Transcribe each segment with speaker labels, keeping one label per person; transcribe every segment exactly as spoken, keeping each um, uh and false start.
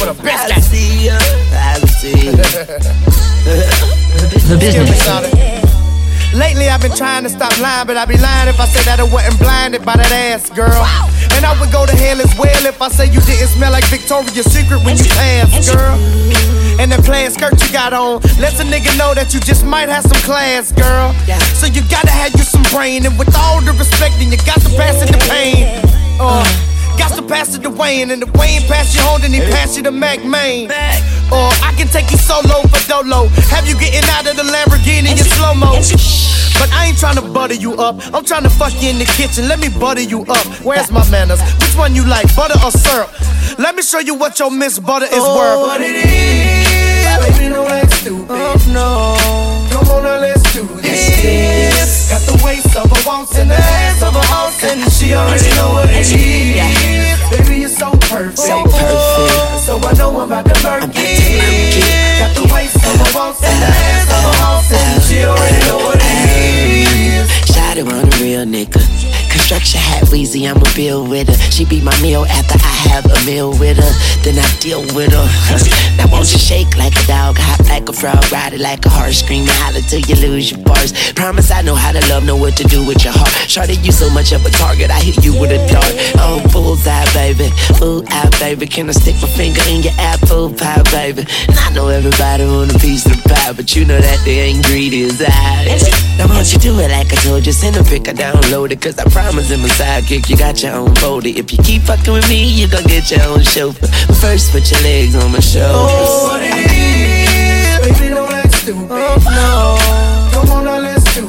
Speaker 1: for the best.
Speaker 2: I see ya, I see ya.
Speaker 3: The business.
Speaker 1: Lately I've been trying to stop lying, but I'd be lying if I said that I wasn't blinded by that ass, girl. And I would go to hell as well if I say you didn't smell like Victoria's Secret when you passed, girl. And that plaid skirt you got on lets a nigga know that you just might have some class, girl. So you gotta have you some brain, and with all the respect, then you got to pass it to Pain. Uh, got to pass it to Wayne, and if Wayne pass you home, then he pass you to Mac Main. Or I can take you solo for dolo, have you getting out of the Lamborghini in slow-mo. But I ain't tryna butter you up, I'm tryna fuck you in the kitchen, let me butter you up. Where's my manners? Which one you like, butter or syrup? Let me show you what your Miss Butter is
Speaker 2: oh,
Speaker 1: worth.
Speaker 2: What it is, baby, don't act stupid. Oh no, come on now, let's do this. Got the waist of a waltz and the ass of a horse, and she already know what it is. Baby, you're so perfect, so perfect. So I know I'm about to murk it. Got the waist of a waltz and the ass of a horse, and she already know what it is.
Speaker 4: Shawty want a real nigga. Construction hat Weezy, I'ma build with her. She be my meal after I have a meal with her. Then I deal with her. Now won't you shake like a dog, hop like a frog, ride it like a horse, scream and holler till you lose your bars. Promise I know how to love, know what to do with your heart. Shawty, you so much of a target, I hit you with a dart. Oh, bullseye, baby, ooh, ah, baby. Can I stick my finger in your apple pie, baby? And I know everybody want a piece of the pie, but you know that the ingredients I. Now won't you do it like I told you? Send a pic, I download it, cause I promise I'm a sidekick, you got your own body. If you keep fucking with me, you gon' get your own chauffeur. But first, put your legs on my shoulders.
Speaker 2: Oh, what it is, baby, don't act stupid. Oh, no, come on now, let's do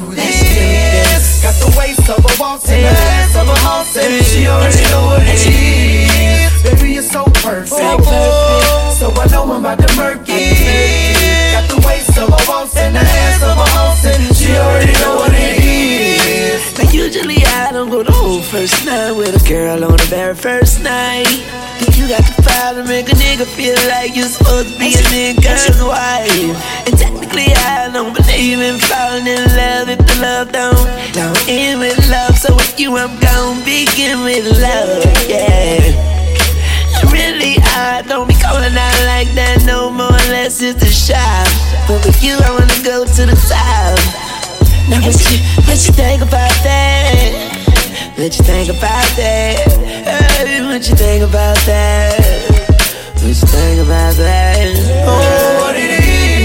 Speaker 2: this. Got the waist of a waltz and the ass of a horse, and she already know what it is. Baby, you're so perfect, so perfect. So I know I'm about to murk it. Got the waist of a waltz and the ass of a horse, and she already know what it is.
Speaker 4: Now usually I don't go the whole first night with a girl on the very first night. Think you got the file to make a nigga feel like you're supposed to be a nigga's wife. And technically I don't believe in falling in love if the love don't don't end with love. So with you I'm gon' begin with love, yeah. Really, I don't be calling out like that no more unless it's a shot. But with you I wanna go to the top. Now what you, what you think about that? What you think about that? Hey, what you think about that? What you think about that?
Speaker 2: Oh, what it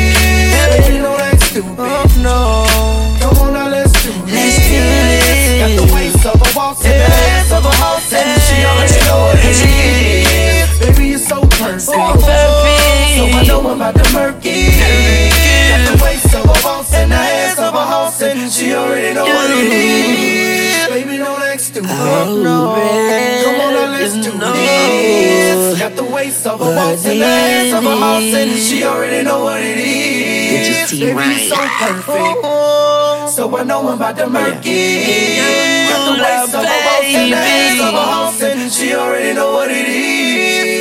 Speaker 2: is, baby, don't act stupid. Oh no, come on now, let's do this.
Speaker 4: Let's do this.
Speaker 2: Got the waist of a waltz and the ass of a horse, and she already know what it is. Baby, you're so perfect, so perfect. So I know I'm about to murk it. Got the waist of a waltz and the ass of a horse, and she already know what it is. Baby, don't act stupid.
Speaker 4: Oh, no.
Speaker 2: Come on now, let's do
Speaker 4: no.
Speaker 2: this. Got the waist of a waltz and the ass of a horse, and she already know what it is. Baby, you're so perfect. So I know I'm about to murk it. Got the waist of a waltz and the ass of a horse, and she already know what it is.